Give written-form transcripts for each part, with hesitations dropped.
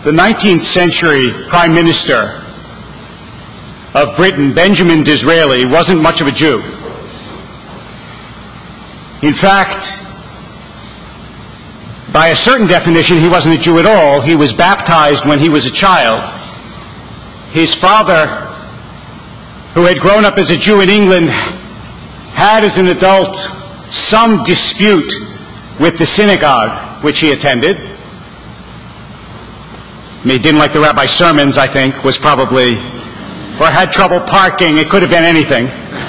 The 19th century Prime Minister of Britain, Benjamin Disraeli, wasn't much of a Jew. In fact, by a certain definition, he wasn't a Jew at all. He was baptized when he was a child. His father, who had grown up as a Jew in England, had as an adult some dispute with the synagogue which he attended. He didn't like the rabbi's sermons, I think, was probably, or had trouble parking. It could have been anything.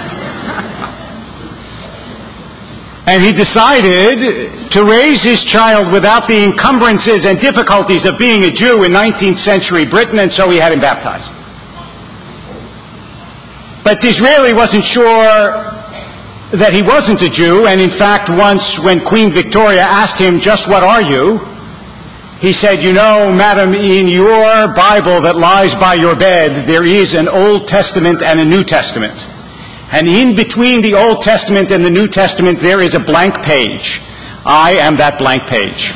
And he decided to raise his child without the encumbrances and difficulties of being a Jew in 19th century Britain, and so he had him baptized. But Disraeli wasn't sure that he wasn't a Jew, and in fact, once when Queen Victoria asked him, "Just what are you?" he said, "You know, madam, in your Bible that lies by your bed, there is an Old Testament and a New Testament. And in between the Old Testament and the New Testament, there is a blank page. I am that blank page."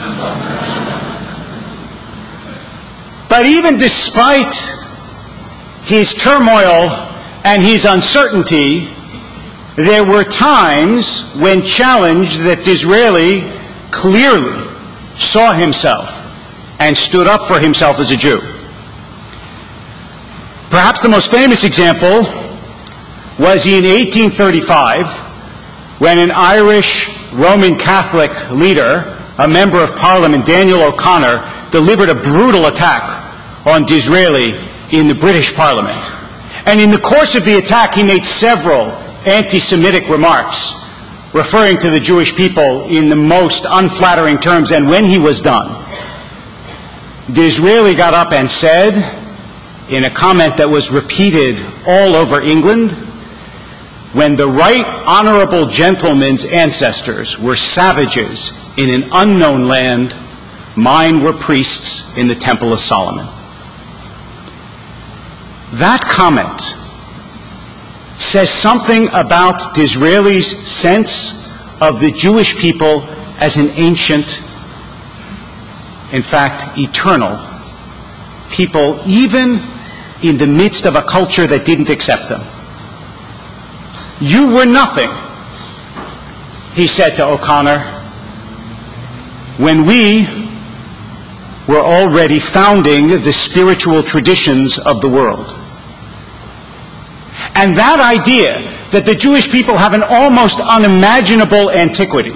But even despite his turmoil and his uncertainty, there were times when challenged that Disraeli clearly saw himself and stood up for himself as a Jew. Perhaps the most famous example was in 1835, when an Irish Roman Catholic leader, a member of Parliament, Daniel O'Connor, delivered a brutal attack on Disraeli in the British Parliament. And in the course of the attack, he made several anti-Semitic remarks, referring to the Jewish people in the most unflattering terms. And when he was done, Disraeli got up and said, in a comment that was repeated all over England, "When the right honorable gentleman's ancestors were savages in an unknown land, mine were priests in the Temple of Solomon." That comment says something about Disraeli's sense of the Jewish people as an ancient, in fact, eternal people, even in the midst of a culture that didn't accept them. "You were nothing," he said to O'Connor, "when we were already founding the spiritual traditions of the world." And that idea that the Jewish people have an almost unimaginable antiquity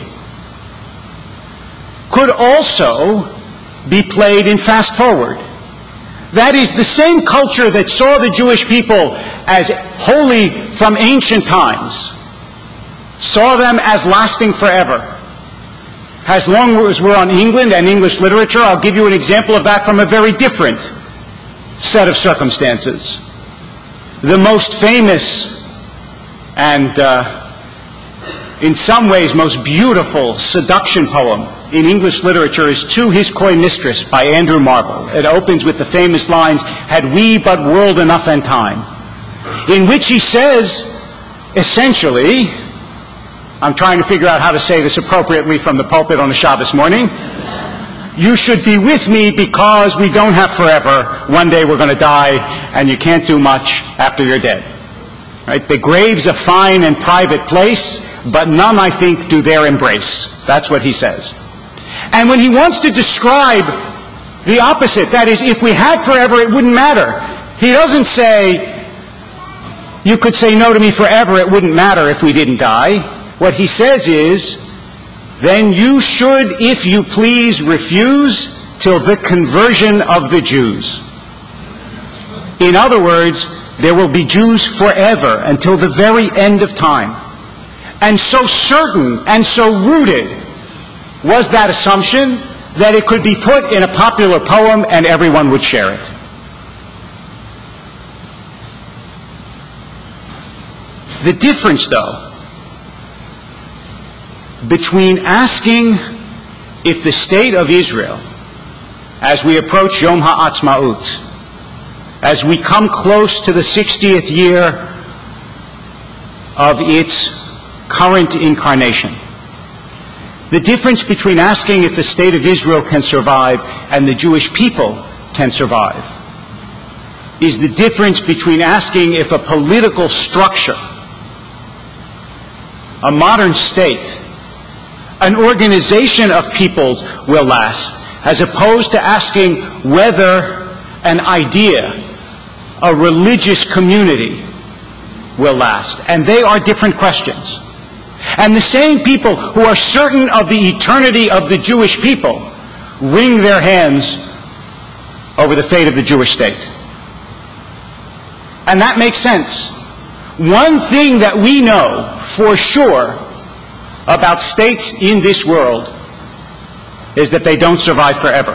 could also be played in fast forward. That is, the same culture that saw the Jewish people as holy from ancient times saw them as lasting forever. As long as we're on England and English literature, I'll give you an example of that from a very different set of circumstances. The most famous and, in some ways, most beautiful seduction poem in English literature is "To His Coy Mistress" by Andrew Marvell. It opens with the famous lines, "Had we but world enough and time," in which he says, essentially, I'm trying to figure out how to say this appropriately from the pulpit on a Shabbos morning, "You should be with me because we don't have forever. One day we're going to die, and you can't do much after you're dead." Right? "The grave's a fine and private place, but none, I think, do there embrace." That's what he says. And when he wants to describe the opposite, that is, if we had forever, it wouldn't matter, he doesn't say, "You could say no to me forever, it wouldn't matter if we didn't die." What he says is, "Then you should, if you please, refuse till the conversion of the Jews." In other words, there will be Jews forever until the very end of time. And so certain and so rooted was that assumption that it could be put in a popular poem and everyone would share it. The difference, though, between asking if the state of Israel, as we approach Yom HaAtzmaut, as we come close to the 60th year of its current incarnation, the difference between asking if the state of Israel can survive and the Jewish people can survive is the difference between asking if a political structure, a modern state, an organization of peoples will last, as opposed to asking whether an idea, a religious community, will last. And they are different questions. And the same people who are certain of the eternity of the Jewish people wring their hands over the fate of the Jewish state. And that makes sense. One thing that we know for sure about states in this world is that they don't survive forever.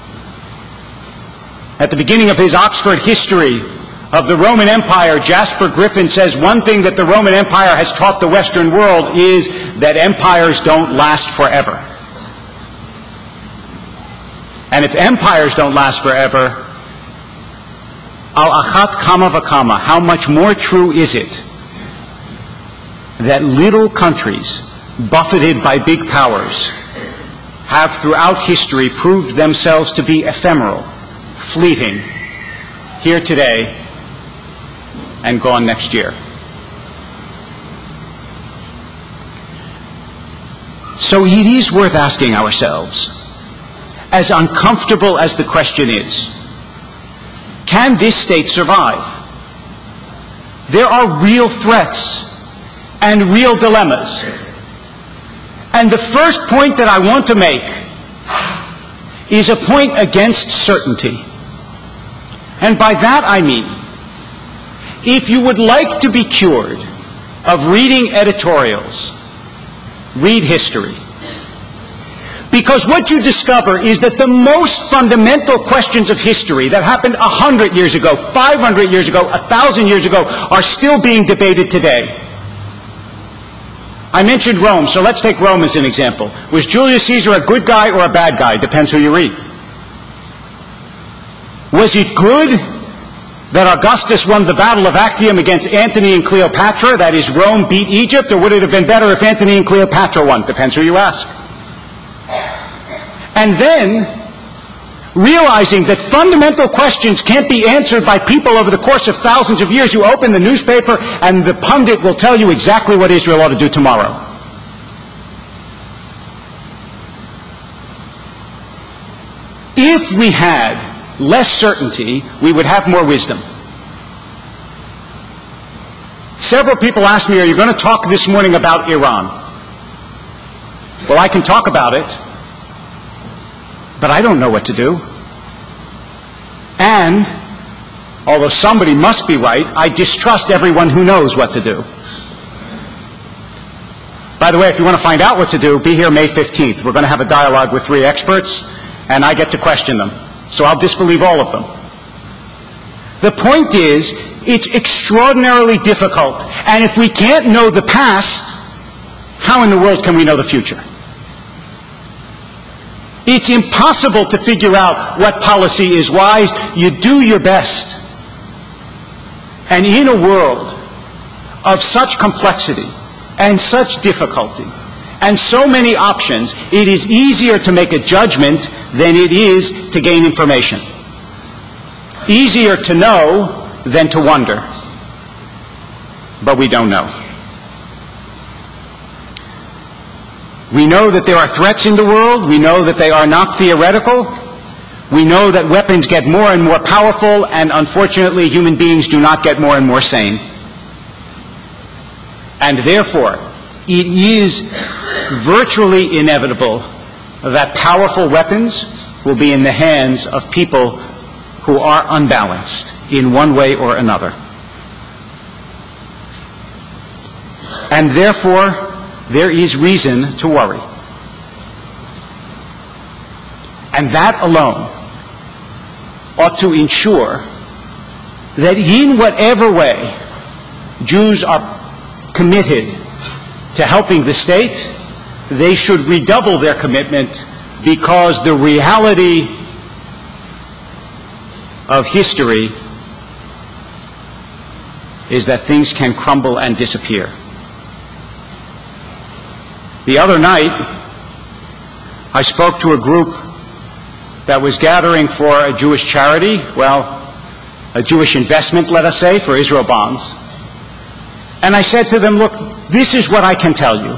At the beginning of his Oxford History of the Roman Empire, Jasper Griffin says one thing that the Roman Empire has taught the Western world is that empires don't last forever. And if empires don't last forever, al achat kama v'kama, how much more true is it that little countries buffeted by big powers have throughout history proved themselves to be ephemeral, fleeting, here today and gone next year. So it is worth asking ourselves, as uncomfortable as the question is, can this state survive? There are real threats and real dilemmas. And the first point that I want to make is a point against certainty. And by that I mean, if you would like to be cured of reading editorials, read history. Because what you discover is that the most fundamental questions of history that happened 100 years ago, 500 years ago, 1,000 years ago, are still being debated today. I mentioned Rome, so let's take Rome as an example. Was Julius Caesar a good guy or a bad guy? Depends who you read. Was it good that Augustus won the Battle of Actium against Antony and Cleopatra, that is, Rome beat Egypt, or would it have been better if Antony and Cleopatra won? Depends who you ask. And then, realizing that fundamental questions can't be answered by people over the course of thousands of years, you open the newspaper and the pundit will tell you exactly what Israel ought to do tomorrow. If we had less certainty, we would have more wisdom. Several people asked me, are you going to talk this morning about Iran? Well, I can talk about it, but I don't know what to do. And, although somebody must be right, I distrust everyone who knows what to do. By the way, if you want to find out what to do, be here May 15th. We're going to have a dialogue with 3 experts, and I get to question them. So I'll disbelieve all of them. The point is, it's extraordinarily difficult. And if we can't know the past, how in the world can we know the future? It's impossible to figure out what policy is wise. You do your best. And in a world of such complexity and such difficulty and so many options, it is easier to make a judgment than it is to gain information. Easier to know than to wonder. But we don't know. We know that there are threats in the world. We know that they are not theoretical. We know that weapons get more and more powerful, and unfortunately human beings do not get more and more sane. And therefore, it is virtually inevitable that powerful weapons will be in the hands of people who are unbalanced in one way or another. And therefore, there is reason to worry. And that alone ought to ensure that in whatever way Jews are committed to helping the state, they should redouble their commitment, because the reality of history is that things can crumble and disappear. The other night, I spoke to a group that was gathering for a Jewish charity, well, a Jewish investment, let us say, for Israel bonds. And I said to them, look, this is what I can tell you.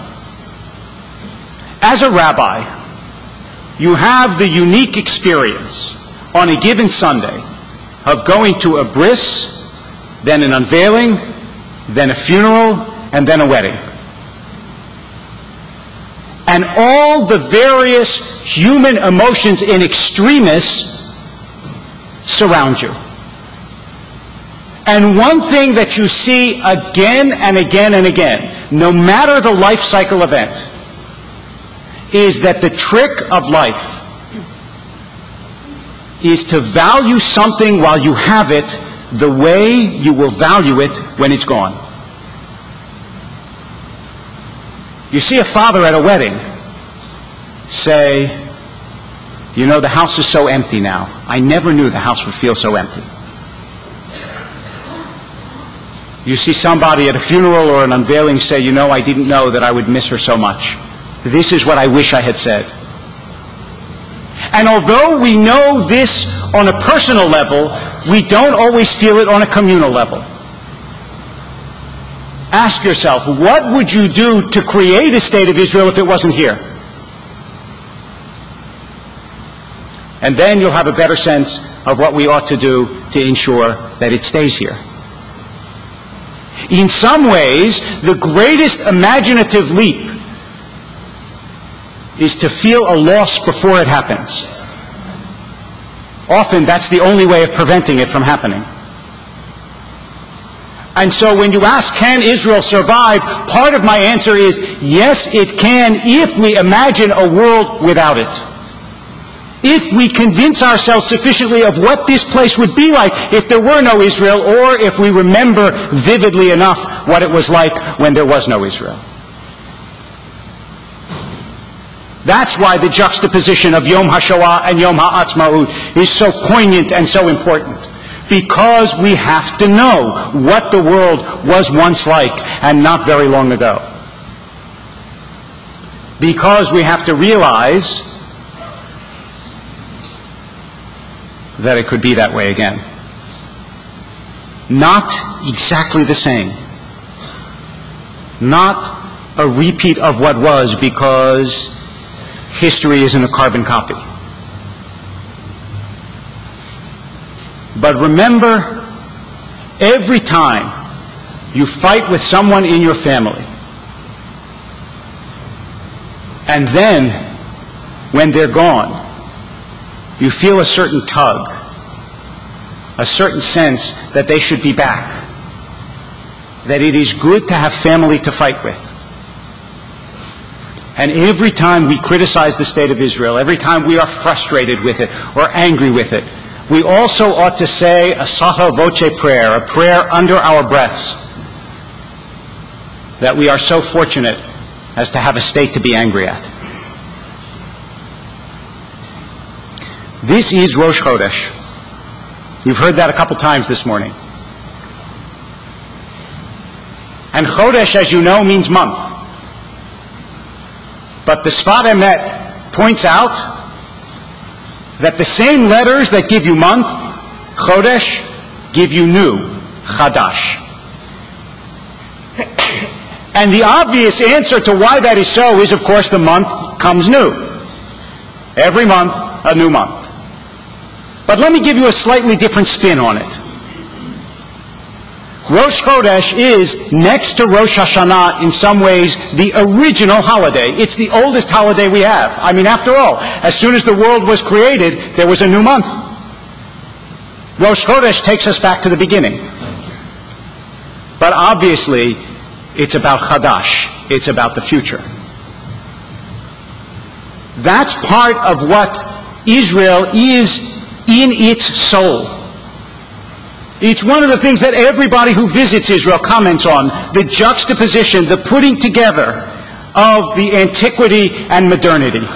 As a rabbi, you have the unique experience on a given Sunday of going to a bris, then an unveiling, then a funeral, and then a wedding. And all the various human emotions in extremis surround you. And one thing that you see again and again and again, no matter the life cycle event, is that the trick of life is to value something while you have it the way you will value it when it's gone. You see a father at a wedding say, you know, the house is so empty now. I never knew the house would feel so empty. You see somebody at a funeral or an unveiling say, you know, I didn't know that I would miss her so much. This is what I wish I had said. And although we know this on a personal level, we don't always feel it on a communal level. Ask yourself, what would you do to create a state of Israel if it wasn't here? And then you'll have a better sense of what we ought to do to ensure that it stays here. In some ways, the greatest imaginative leap is to feel a loss before it happens. Often that's the only way of preventing it from happening. And so when you ask, can Israel survive? Part of my answer is, yes, it can if we imagine a world without it. If we convince ourselves sufficiently of what this place would be like if there were no Israel, or if we remember vividly enough what it was like when there was no Israel. That's why the juxtaposition of Yom HaShoah and Yom HaAtzmaut is so poignant and so important. Because we have to know what the world was once like and not very long ago. Because we have to realize that it could be that way again. Not exactly the same. Not a repeat of what was, because history isn't a carbon copy. But remember, every time you fight with someone in your family, and then, when they're gone, you feel a certain tug, a certain sense that they should be back, that it is good to have family to fight with. And every time we criticize the state of Israel, every time we are frustrated with it or angry with it, we also ought to say a sotto voce prayer, a prayer under our breaths, that we are so fortunate as to have a state to be angry at. This is Rosh Chodesh. You've heard that a couple times this morning. And Chodesh, as you know, means month. But the Sfat Emet points out that the same letters that give you month, Chodesh, give you new, Chadash. And the obvious answer to why that is so is, of course, the month comes new. Every month, a new month. But let me give you a slightly different spin on it. Rosh Chodesh is, next to Rosh Hashanah, in some ways, the original holiday. It's the oldest holiday we have. I mean, after all, as soon as the world was created, there was a new month. Rosh Chodesh takes us back to the beginning. But obviously, it's about Chadash. It's about the future. That's part of what Israel is in its soul. It's one of the things that everybody who visits Israel comments on, the juxtaposition, the putting together of the antiquity and modernity.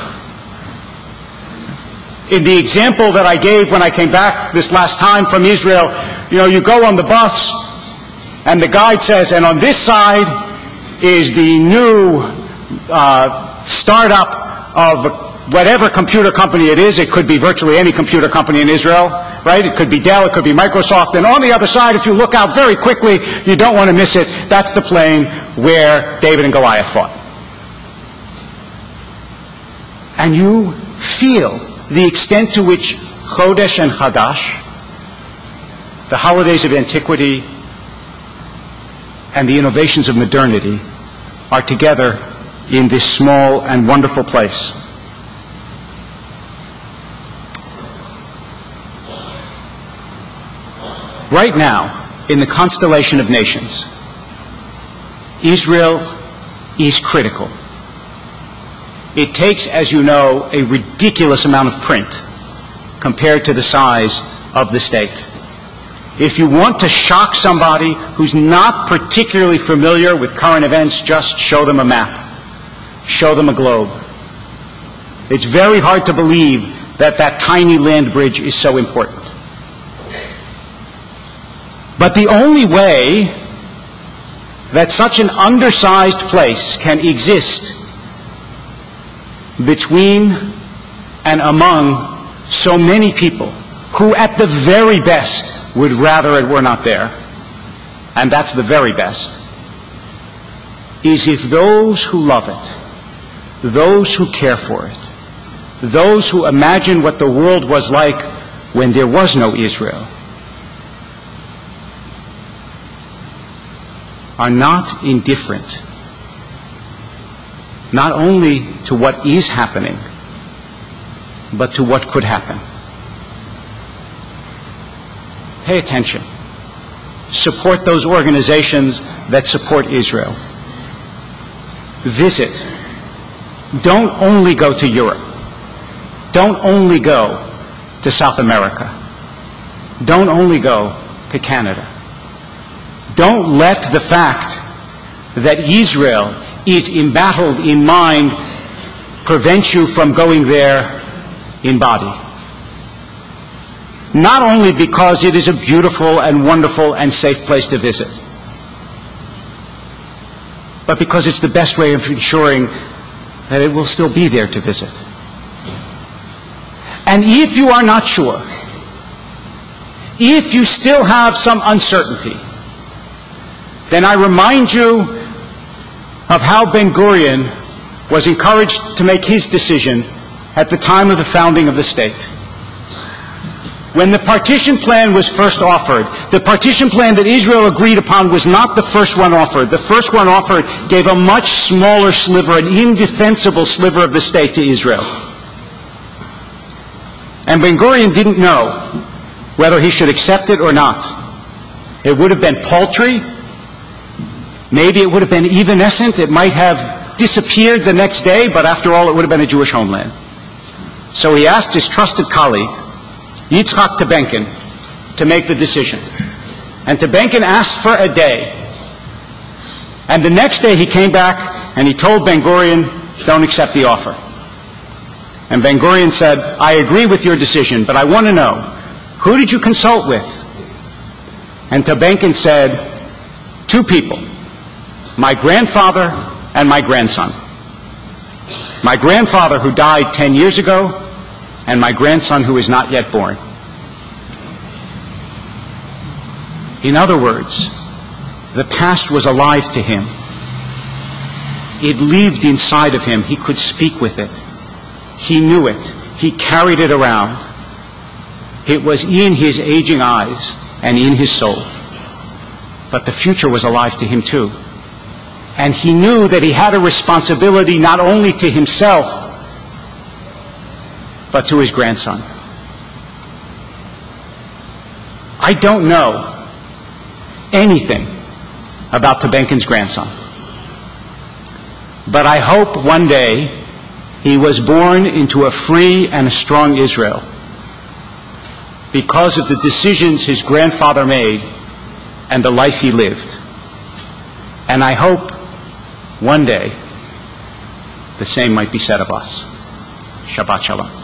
In the example that I gave when I came back this last time from Israel, you go on the bus and the guide says, and on this side is the new startup of whatever computer company it is. It could be virtually any computer company in Israel, right? It could be Dell, it could be Microsoft. And on the other side, if you look out very quickly, you don't want to miss it, that's the plain where David and Goliath fought. And you feel the extent to which Chodesh and Chadash, the holidays of antiquity and the innovations of modernity, are together in this small and wonderful place. Right now, in the constellation of nations, Israel is critical. It takes, as you know, a ridiculous amount of print compared to the size of the state. If you want to shock somebody who's not particularly familiar with current events, just show them a map. Show them a globe. It's very hard to believe that that tiny land bridge is so important. But the only way that such an undersized place can exist between and among so many people who at the very best would rather it were not there, and that's the very best, is if those who love it, those who care for it, those who imagine what the world was like when there was no Israel, are not indifferent, not only to what is happening, but to what could happen. Pay attention. Support those organizations that support Israel. Visit. Don't only go to Europe. Don't only go to South America. Don't only go to Canada. Don't let the fact that Israel is embattled in mind prevent you from going there in body. Not only because it is a beautiful and wonderful and safe place to visit, but because it's the best way of ensuring that it will still be there to visit. And if you are not sure, if you still have some uncertainty, then I remind you of how Ben-Gurion was encouraged to make his decision at the time of the founding of the state. When the partition plan was first offered, the partition plan that Israel agreed upon was not the first one offered. The first one offered gave a much smaller sliver, an indefensible sliver of the state to Israel. And Ben-Gurion didn't know whether he should accept it or not. It would have been paltry. Maybe it would have been evanescent. It might have disappeared the next day, but after all, it would have been a Jewish homeland. So he asked his trusted colleague, Yitzhak Tebenkin, to make the decision. And Tebenkin asked for a day. And the next day he came back and he told Ben-Gurion, don't accept the offer. And Ben-Gurion said, I agree with your decision, but I want to know, who did you consult with? And Tebenkin said, two people, my grandfather and my grandson. My grandfather who died 10 years ago, and my grandson who is not yet born. In other words, the past was alive to him. It lived inside of him. He could speak with it. He knew it. He carried it around. It was in his aging eyes and in his soul. But the future was alive to him too. And he knew that he had a responsibility not only to himself, but to his grandson. I don't know anything about Tebenkin's grandson. But I hope one day he was born into a free and a strong Israel because of the decisions his grandfather made and the life he lived. And I hope one day the same might be said of us. Shabbat Shalom.